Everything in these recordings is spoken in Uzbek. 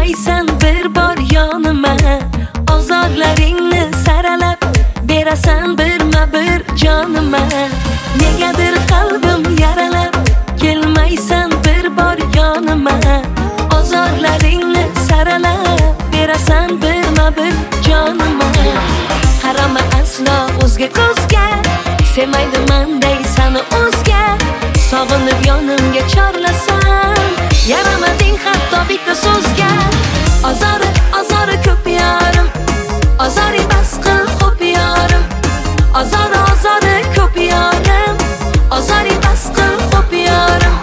kelmaysan bir bor yonima, ozorlaringni saralab berasan birma-bir jonima. Negadir qalbim yaralab kelmaysan bir bor yonima, ozorlaringni saralab berasan birma-bir jonima. Qarama aslo o'zga ko'zga, sevmaydiman deysan o'zga. Sog'inib yonimga chorlasam, yaramading hatto bitta so'zga. Azori ko'p yorim, azori bas qil xo'p yorim. Azori ko'p yorim, azori bas qil xo'p yorim.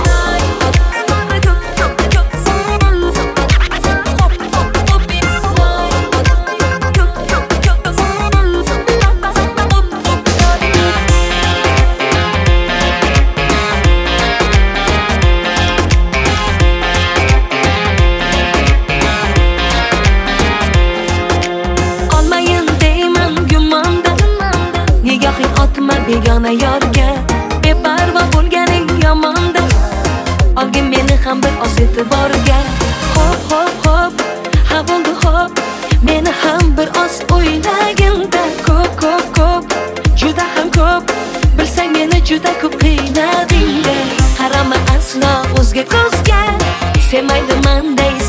Begona yorga beparvo bo'lganing yomonda, olgin meni ham bir oz e'tiborga. Hop ha bo'ldi hop, meni ham bir oz o'ylaginda. Ko'p juda ham ko'p, bilsang meni juda ko'p qiynading. Qarama aslo o'zga ko'zga, sevmaydiman deysan